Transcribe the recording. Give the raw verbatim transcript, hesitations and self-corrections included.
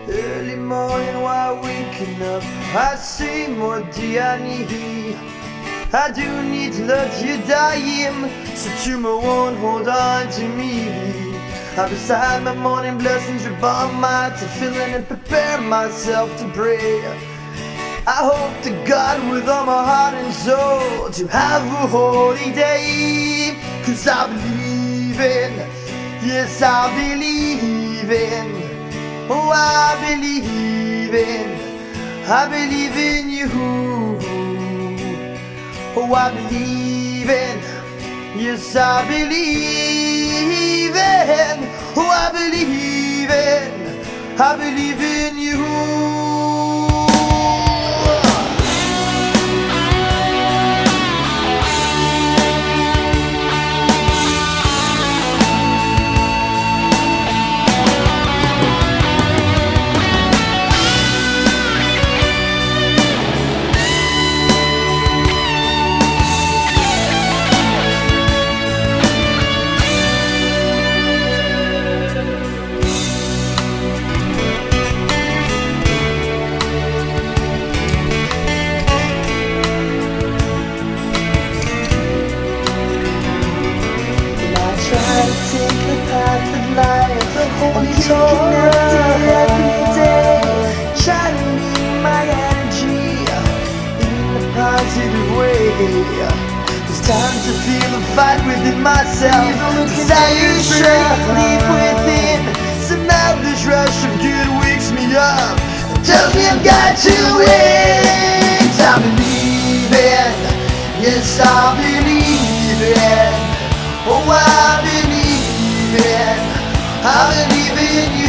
Early morning while waking up, I say, what do I need? I do need to love you dying, so tomorrow won't hold on to me. I beside my morning blessings, reborn my to fill in and prepare myself to pray. I hope to God with all my heart and soul to have a holy day. Cause I believe in, yes I believe in, oh I believe in, I believe in you. Oh I believe in, yes I believe in, oh I believe in, I believe in you. Take the path of life and get connected every day. Try to meet my energy in a positive way. It's time to feel the fight within myself. Desire strength deep within. Somehow this rush of good wakes me up and tells me I've got to win. I believe in, yes I believe in, oh I believe in, I believe in you.